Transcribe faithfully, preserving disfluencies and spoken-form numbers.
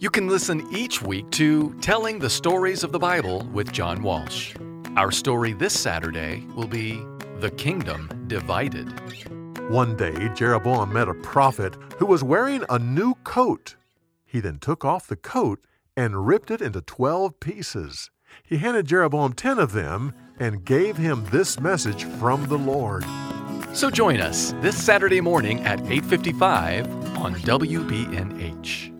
You can listen each week to Telling the Stories of the Bible with John Walsh. Our story this Saturday will be The Kingdom Divided. One day, Jeroboam met a prophet who was wearing a new coat. He then took off the coat and ripped it into twelve pieces. He handed Jeroboam ten of them and gave him this message from the Lord. So join us this Saturday morning at eight fifty-five on W B N H.